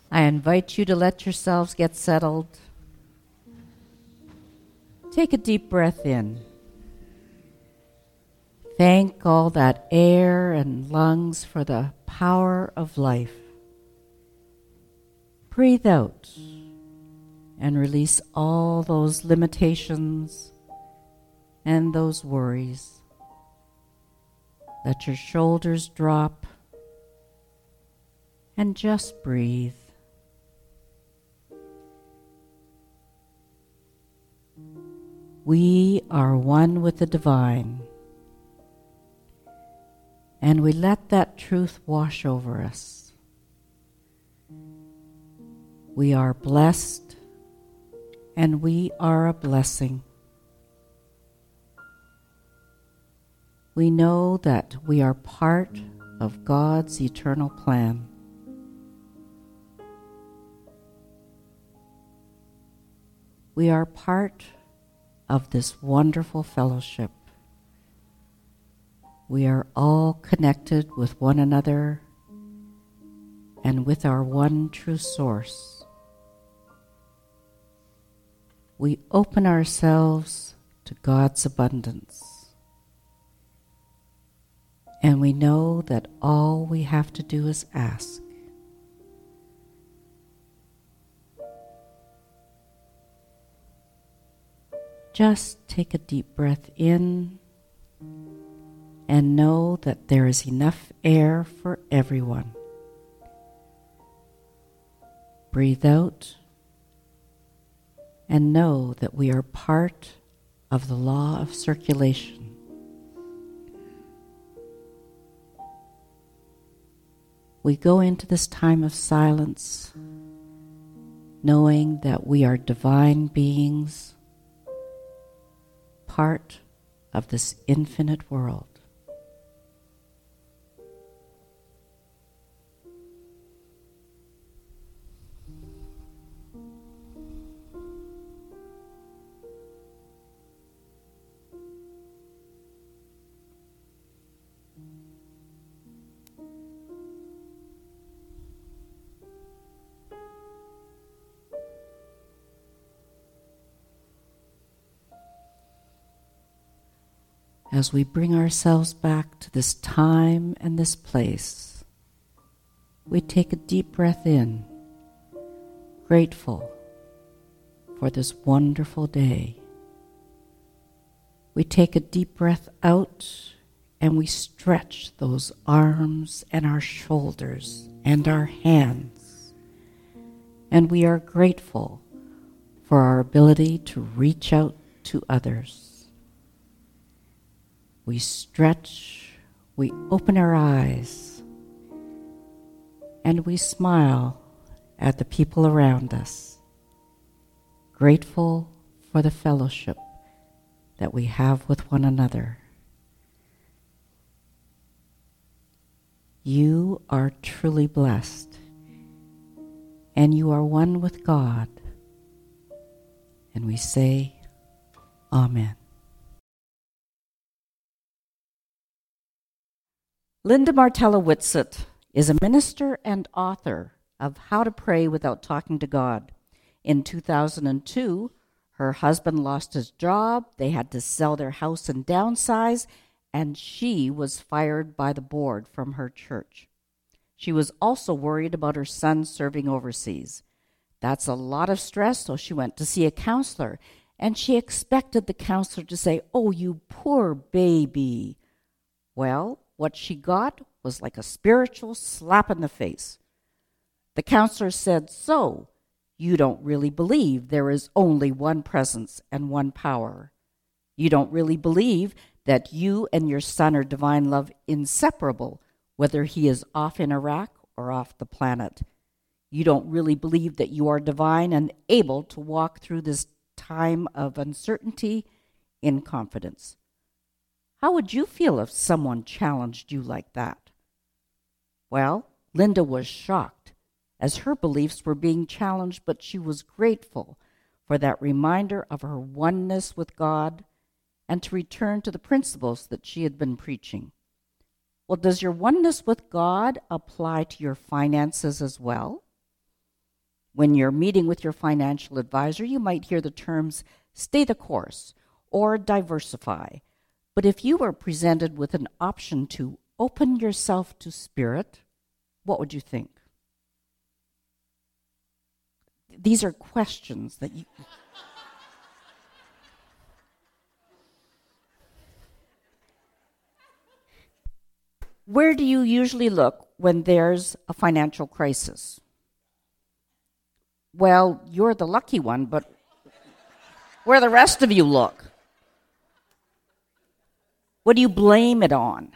I invite you to let yourselves get settled. Take a deep breath in. Thank all that air and lungs for the power of life. Breathe out and release all those limitations and those worries. Let your shoulders drop and just breathe. We are one with the divine, and we let that truth wash over us. We are blessed, and we are a blessing. We know that we are part of God's eternal plan. We are part of this wonderful fellowship. We are all connected with one another and with our one true source. We open ourselves to God's abundance. And we know that all we have to do is ask. Just take a deep breath in and know that there is enough air for everyone. Breathe out and know that we are part of the law of circulation. We go into this time of silence knowing that we are divine beings, part of this infinite world. As we bring ourselves back to this time and this place, we take a deep breath in, grateful for this wonderful day. We take a deep breath out and we stretch those arms and our shoulders and our hands. And we are grateful for our ability to reach out to others. We stretch, we open our eyes, and we smile at the people around us, grateful for the fellowship that we have with one another. You are truly blessed, and you are one with God. And we say, Amen. Linda Martella Whitsett is a minister and author of How to Pray Without Talking to God. In 2002, her husband lost his job, they had to sell their house and downsize, and she was fired by the board from her church. She was also worried about her son serving overseas. That's a lot of stress, so she went to see a counselor, and she expected the counselor to say, "Oh, you poor baby." Well, what she got was like a spiritual slap in the face. The counselor said, "So, you don't really believe there is only one presence and one power. You don't really believe that you and your son are divine love inseparable, whether he is off in Iraq or off the planet. You don't really believe that you are divine and able to walk through this time of uncertainty in confidence." How would you feel if someone challenged you like that? Well, Linda was shocked, as her beliefs were being challenged, but she was grateful for that reminder of her oneness with God and to return to the principles that she had been preaching. Well, does your oneness with God apply to your finances as well? When you're meeting with your financial advisor, you might hear the terms stay the course or diversify. But if you were presented with an option to open yourself to Spirit, what would you think? These are questions that you... Where do you usually look when there's a financial crisis? Well, you're the lucky one, but where the rest of you look? What do you blame it on?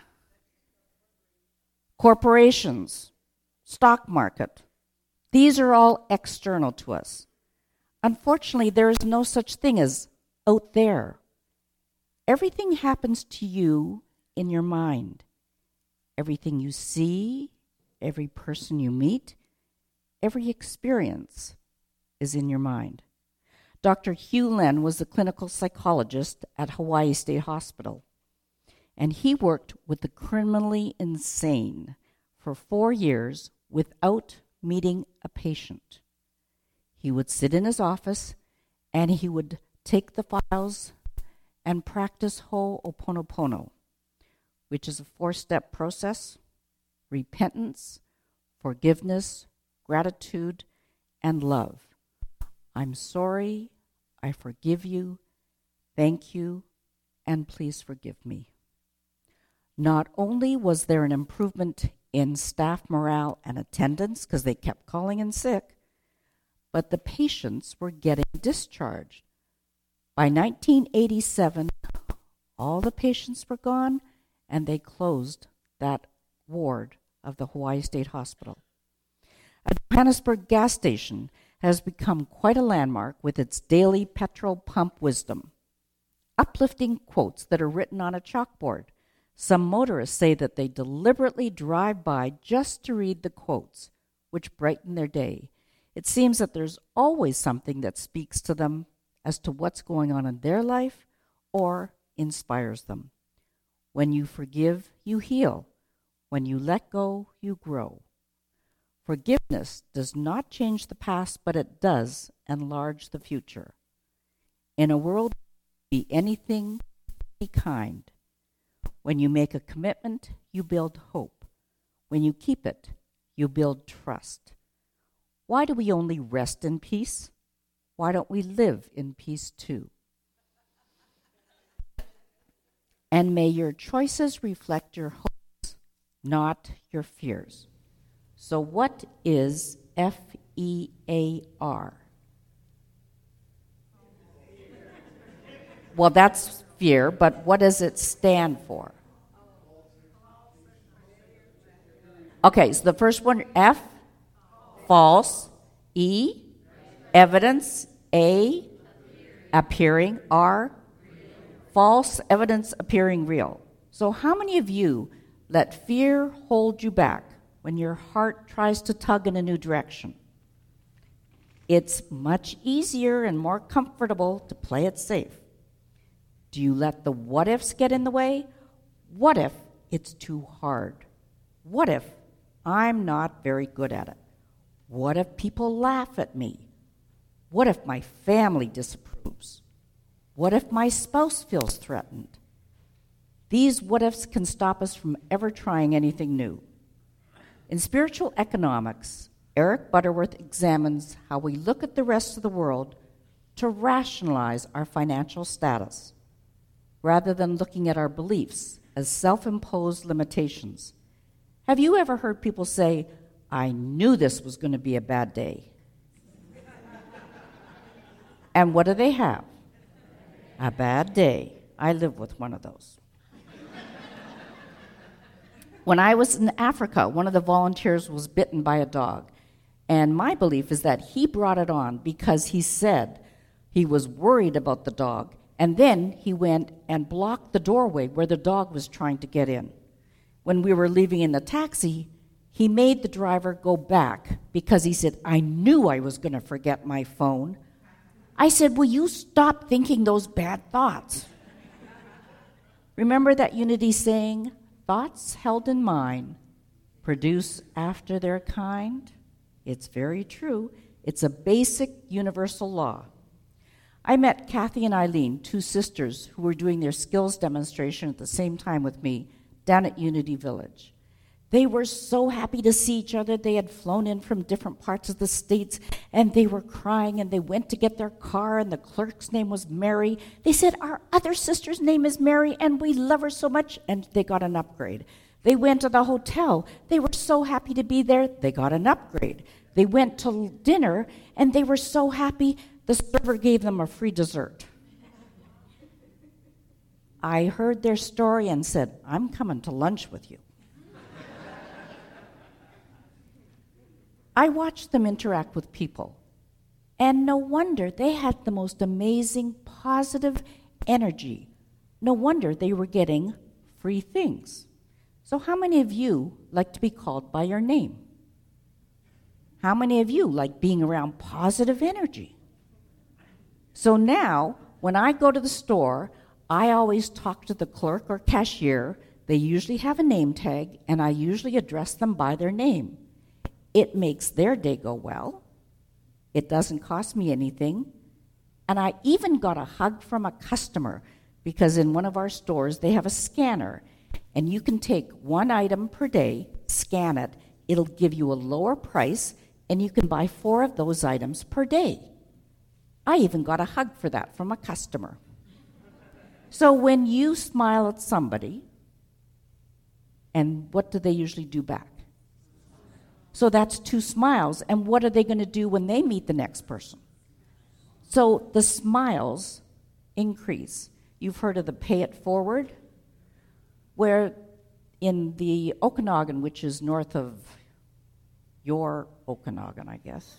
Corporations, stock market. These are all external to us. Unfortunately, there is no such thing as out there. Everything happens to you in your mind. Everything you see, every person you meet, every experience is in your mind. Dr. Hugh Len was a clinical psychologist at Hawaii State Hospital, and he worked with the criminally insane for 4 years without meeting a patient. He would sit in his office and he would take the files and practice Ho'oponopono, which is a 4-step process: repentance, forgiveness, gratitude, and love. I'm sorry, I forgive you, thank you, and please forgive me. Not only was there an improvement in staff morale and attendance because they kept calling in sick, but the patients were getting discharged. By 1987, all the patients were gone, and they closed that ward of the Hawaii State Hospital. A Johannesburg gas station has become quite a landmark with its daily petrol pump wisdom. Uplifting quotes that are written on a chalkboard. Some motorists say that they deliberately drive by just to read the quotes, which brighten their day. It seems that there's always something that speaks to them as to what's going on in their life or inspires them. When you forgive, you heal. When you let go, you grow. Forgiveness does not change the past, but it does enlarge the future. In a world, be anything, be kind. When you make a commitment, you build hope. When you keep it, you build trust. Why do we only rest in peace? Why don't we live in peace too? And may your choices reflect your hopes, not your fears. So what is FEAR? Well, that's fear, but what does it stand for? Okay, so the first one, F, false, E, evidence, A, appearing, R, false evidence appearing real. So how many of you let fear hold you back when your heart tries to tug in a new direction? It's much easier and more comfortable to play it safe. Do you let the what ifs get in the way? What if it's too hard? What if I'm not very good at it? What if people laugh at me? What if my family disapproves? What if my spouse feels threatened? These what ifs can stop us from ever trying anything new. In spiritual economics, Eric Butterworth examines how we look at the rest of the world to rationalize our financial status, rather than looking at our beliefs as self-imposed limitations. Have you ever heard people say, I knew this was going to be a bad day? And what do they have? A bad day. I live with one of those. When I was in Africa, one of the volunteers was bitten by a dog. And my belief is that he brought it on because he said he was worried about the dog. And then he went and blocked the doorway where the dog was trying to get in. When we were leaving in the taxi, he made the driver go back because he said, I knew I was going to forget my phone. I said, will you stop thinking those bad thoughts? Remember that unity saying, thoughts held in mind produce after their kind? It's very true. It's a basic universal law. I met Kathy and Eileen, two sisters who were doing their skills demonstration at the same time with me down at Unity Village. They were so happy to see each other. They had flown in from different parts of the States, and they were crying, and they went to get their car, and the clerk's name was Mary. They said, "Our other sister's name is Mary, and we love her so much," and they got an upgrade. They went to the hotel. They were so happy to be there. They got an upgrade. They went to dinner, and they were so happy, the server gave them a free dessert. I heard their story and said, "I'm coming to lunch with you." I watched them interact with people, and no wonder they had the most amazing positive energy. No wonder they were getting free things. So how many of you like to be called by your name? How many of you like being around positive energy? So now, when I go to the store, I always talk to the clerk or cashier. They usually have a name tag, and I usually address them by their name. It makes their day go well. It doesn't cost me anything. And I even got a hug from a customer because in one of our stores, they have a scanner, and you can take one item per day, scan it, it'll give you a lower price, and you can buy 4 of those items per day. I even got a hug for that from a customer. So when you smile at somebody, and what do they usually do back? So that's 2 smiles, and what are they going to do when they meet the next person? So the smiles increase. You've heard of the pay it forward, where in the Okanagan, which is north of your Okanagan, I guess.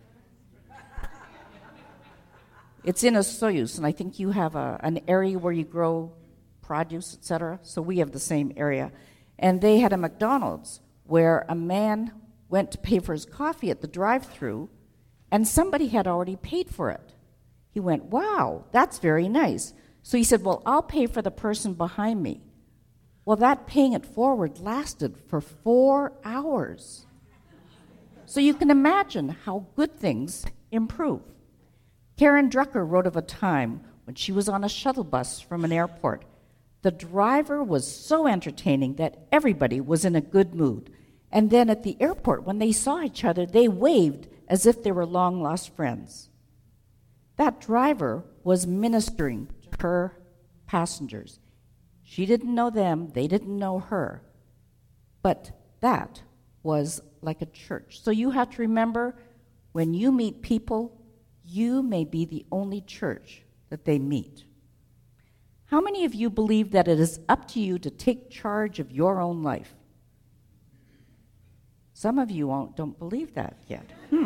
It's in Osoyoos, and I think you have an area where you grow produce, etc. So we have the same area. And they had a McDonald's where a man went to pay for his coffee at the drive-thru, and somebody had already paid for it. He went, "Wow, that's very nice." So he said, "Well, I'll pay for the person behind me." Well, that paying it forward lasted for 4 hours. So you can imagine how good things improve. Karen Drucker wrote of a time when she was on a shuttle bus from an airport. The driver was so entertaining that everybody was in a good mood. And then at the airport, when they saw each other, they waved as if they were long-lost friends. That driver was ministering to her passengers. She didn't know them, they didn't know her. But that was like a church. So you have to remember, when you meet people, you may be the only church that they meet. How many of you believe that it is up to you to take charge of your own life? Some of you don't believe that yet.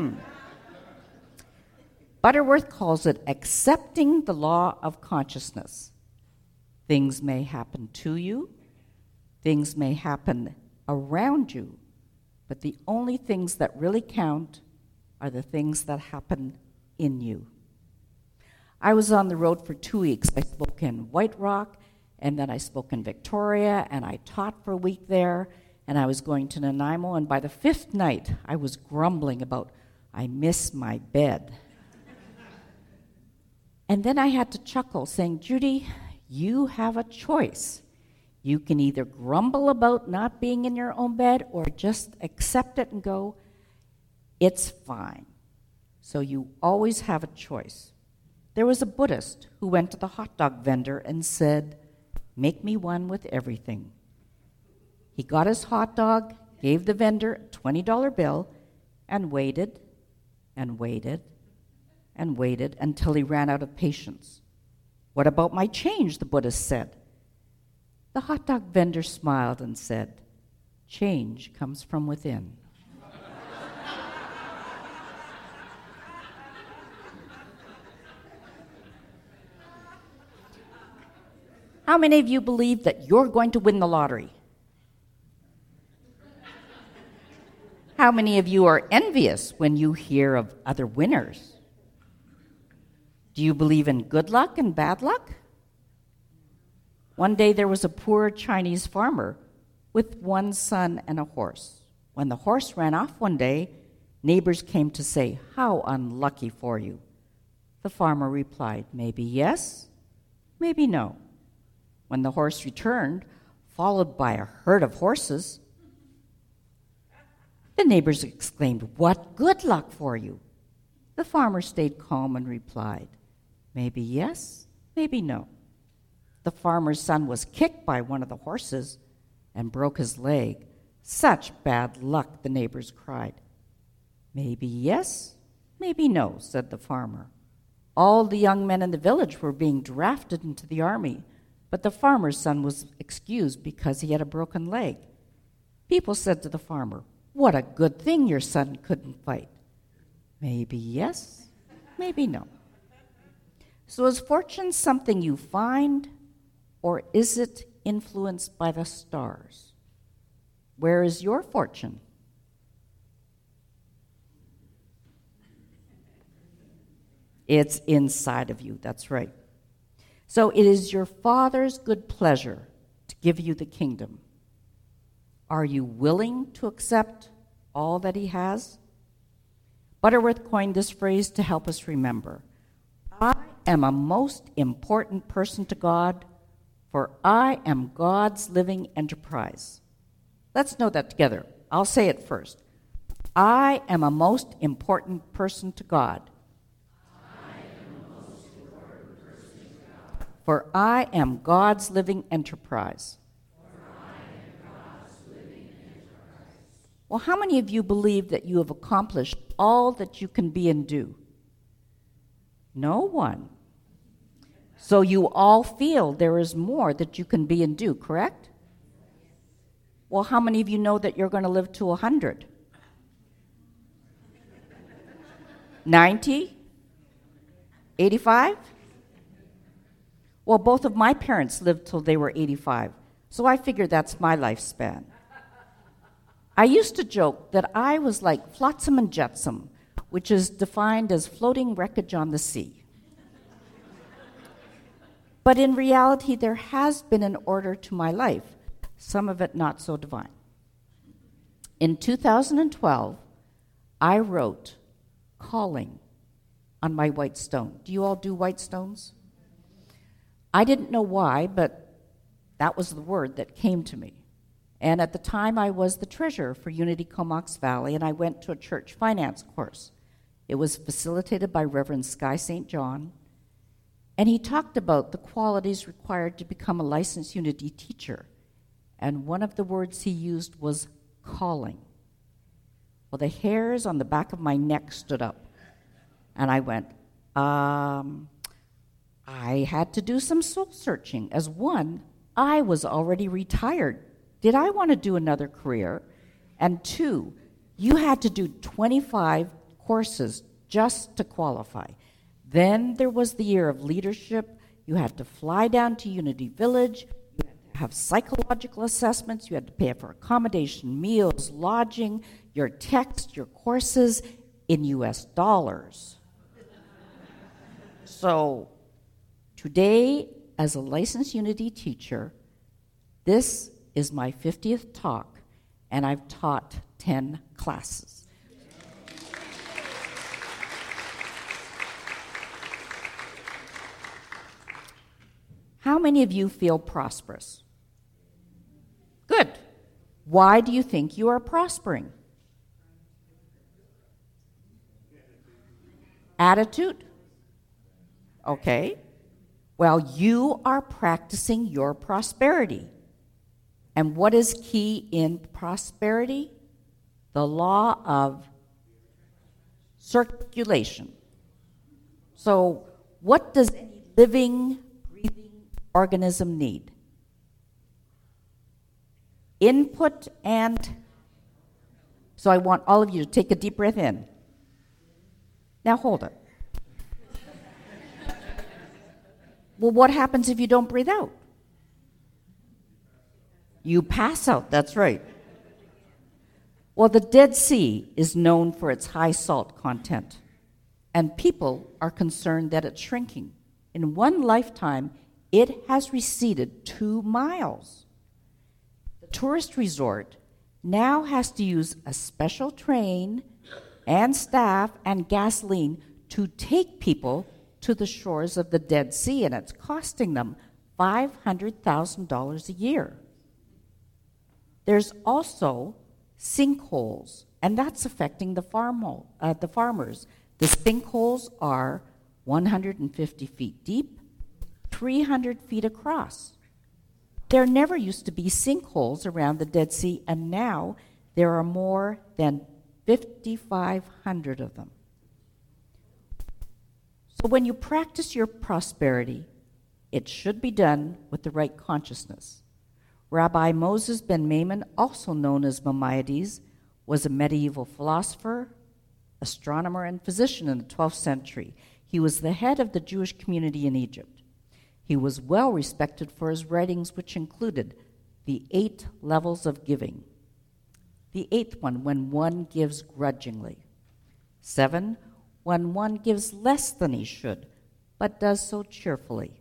Butterworth calls it accepting the law of consciousness. Things may happen to you, things may happen around you, but the only things that really count are the things that happen in you. I was on the road for 2 weeks. I spoke in White Rock, and then I spoke in Victoria, and I taught for a week there, and I was going to Nanaimo, and by the 5th night, I was grumbling about, I miss my bed. And then I had to chuckle, saying, "Judy, you have a choice. You can either grumble about not being in your own bed or just accept it and go, it's fine." So you always have a choice. There was a Buddhist who went to the hot dog vendor and said, "Make me one with everything." He got his hot dog, gave the vendor a $20 bill, and waited and waited and waited until he ran out of patience. "What about my change?" the Buddhist said. The hot dog vendor smiled and said, "Change comes from within." How many of you believe that you're going to win the lottery? How many of you are envious when you hear of other winners? Do you believe in good luck and bad luck? One day there was a poor Chinese farmer with one son and a horse. When the horse ran off one day, Neighbors came to say, "How unlucky for you." The farmer replied, "Maybe yes, maybe no." When the horse returned, followed by a herd of horses, the neighbors exclaimed, "What good luck for you!" The farmer stayed calm and replied, "Maybe yes, maybe no." The farmer's son was kicked by one of the horses and broke his leg. "Such bad luck," the neighbors cried. "Maybe yes, maybe no," said the farmer. All the young men in the village were being drafted into the army, but the farmer's son was excused because he had a broken leg. People said to the farmer, "What a good thing your son couldn't fight." "Maybe yes, maybe no." So is fortune something you find, or is it influenced by the stars? Where is your fortune? It's inside of you, that's right. So it is your Father's good pleasure to give you the kingdom. Are you willing to accept all that he has? Butterworth coined this phrase to help us remember. I am a most important person to God, for I am God's living enterprise. Let's know that together. I'll say it first. I am a most important person to God. For I am God's living enterprise. Well, how many of you believe that you have accomplished all that you can be and do? No one. So you all feel there is more that you can be and do, correct? Well, how many of you know that you're going to live to 100? 90? 85? Well, both of my parents lived till they were 85, so I figured that's my lifespan. I used to joke that I was like flotsam and jetsam, which is defined as floating wreckage on the sea. But in reality, there has been an order to my life, some of it not so divine. In 2012, I wrote "Calling" on my white stone. Do you all do white stones? I didn't know why, but that was the word that came to me. And at the time, I was the treasurer for Unity Comox Valley, and I went to a church finance course. It was facilitated by Reverend Sky St. John, and he talked about the qualities required to become a licensed Unity teacher. And one of the words he used was calling. Well, the hairs on the back of my neck stood up, and I went, I had to do some soul searching. As one, I was already retired. Did I want to do another career? And two, you had to do 25 courses just to qualify. Then there was the year of leadership. You had to fly down to Unity Village. You had to have psychological assessments. You had to pay for accommodation, meals, lodging, your text, your courses in US dollars. So today, as a licensed Unity teacher, this is my 50th talk, and I've taught 10 classes. How many of you feel prosperous? Good. Why do you think you are prospering? Attitude? Okay. Well, you are practicing your prosperity. And what is key in prosperity? The law of circulation. So, what does any living, breathing organism need? Input and... So I want all of you to take a deep breath in. Now hold it. Well, what happens if you don't breathe out? You pass out, that's right. Well, the Dead Sea is known for its high salt content, and people are concerned that it's shrinking. In one lifetime, it has receded 2 miles. The tourist resort now has to use a special train and staff and gasoline to take people to the shores of the Dead Sea, and it's costing them $500,000 a year. There's also sinkholes, and that's affecting the farmers. The sinkholes are 150 feet deep, 300 feet across. There never used to be sinkholes around the Dead Sea, and now there are more than 5,500 of them. So when you practice your prosperity, it should be done with the right consciousness. Rabbi Moses ben Maimon, also known as Maimonides, was a medieval philosopher, astronomer, and physician in the 12th century. He was the head of the Jewish community in Egypt. He was well respected for his writings, which included the 8 levels of giving. The 8th one, when one gives grudgingly. 7, when one gives less than he should, but does so cheerfully.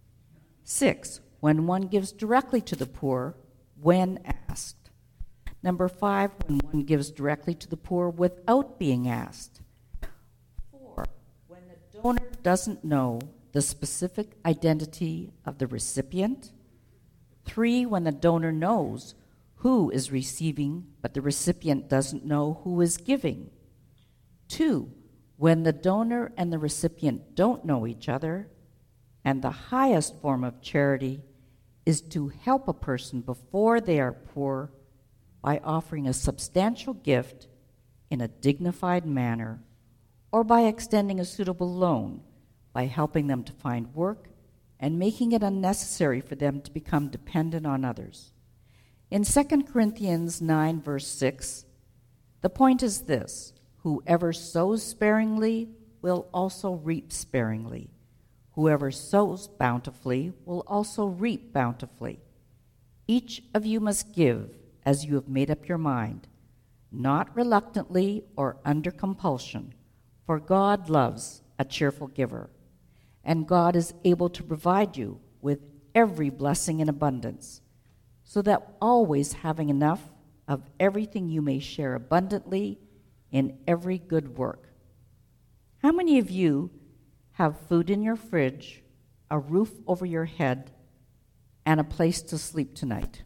6, when one gives directly to the poor when asked. Number 5, when one gives directly to the poor without being asked. 4, when the donor doesn't know the specific identity of the recipient. 3, when the donor knows who is receiving, but the recipient doesn't know who is giving. 2, when the donor and the recipient don't know each other. And the highest form of charity is to help a person before they are poor by offering a substantial gift in a dignified manner, or by extending a suitable loan, by helping them to find work and making it unnecessary for them to become dependent on others. In 2 Corinthians 9, verse 6, the point is this: whoever sows sparingly will also reap sparingly. Whoever sows bountifully will also reap bountifully. Each of you must give as you have made up your mind, not reluctantly or under compulsion, for God loves a cheerful giver, and God is able to provide you with every blessing in abundance, so that always having enough of everything you may share abundantly in every good work. How many of you have food in your fridge, a roof over your head, and a place to sleep tonight?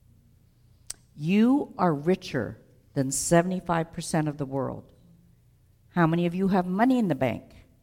You are richer than 75% of the world. How many of you have money in the bank?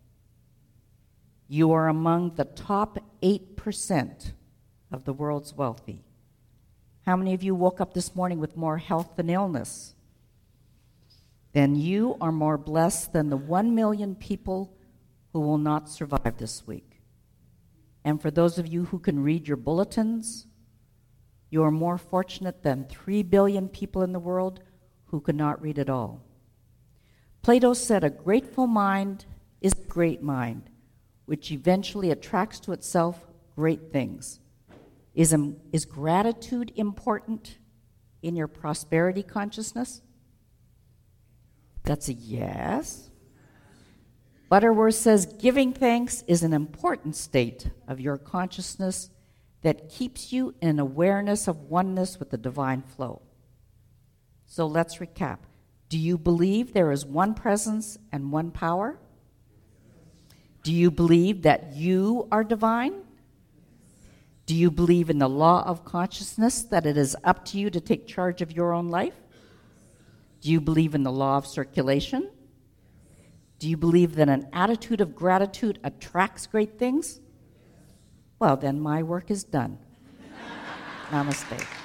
You are among the top 8% of the world's wealthy. How many of you woke up this morning with more health than illness? Then you are more blessed than the 1 million people who will not survive this week. And for those of you who can read your bulletins, you are more fortunate than 3 billion people in the world who could not read at all. Plato said, a grateful mind is a great mind, which eventually attracts to itself great things. Is gratitude important in your prosperity consciousness? That's a yes. Butterworth says, giving thanks is an important state of your consciousness that keeps you in awareness of oneness with the divine flow. So let's recap. Do you believe there is one presence and one power? Do you believe that you are divine? Do you believe in the law of consciousness, that it is up to you to take charge of your own life? Do you believe in the law of circulation? Do you believe that an attitude of gratitude attracts great things? Well, then my work is done. Namaste.